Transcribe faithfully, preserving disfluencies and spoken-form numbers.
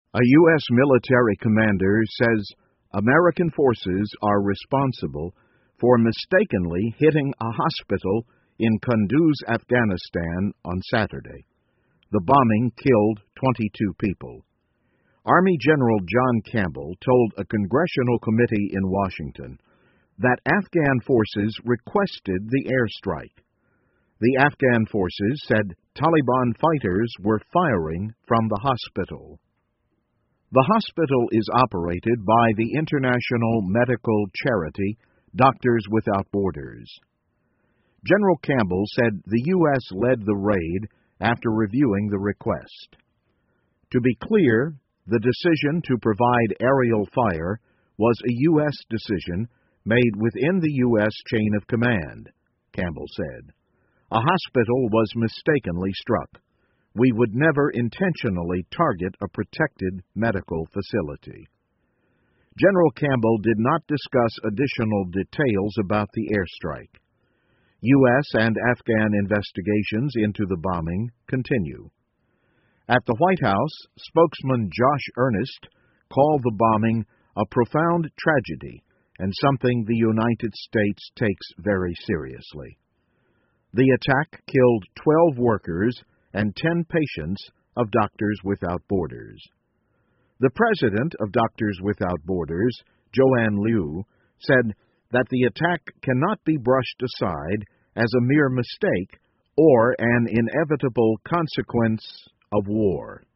A U S military commander says American forces are responsible for mistakenly hitting a hospital in Kunduz, Afghanistan on Saturday. The bombing killed twenty-two people. Army General John Campbell told a congressional committee in Washington that Afghan forces requested the airstrike. The Afghan forces said Taliban fighters were firing from the hospital. The hospital is operated by the international medical charity Doctors Without Borders. General Campbell said the U S led the raid after reviewing the request. To be clear, the decision to provide aerial fire was a U S decision made within the U S chain of command, Campbell said. A hospital was mistakenly struck. We would never intentionally target a protected medical facility. General Campbell did not discuss additional details about the airstrike. U S and Afghan investigations into the bombing continue. At the White House, spokesman Josh Earnest called the bombing a profound tragedy and something the United States takes very seriously. The attack killed twelve workers and ten patients of Doctors Without Borders. The president of Doctors Without Borders, Joanne Liu, said that the attack cannot be brushed aside as a mere mistake or an inevitable consequence of war.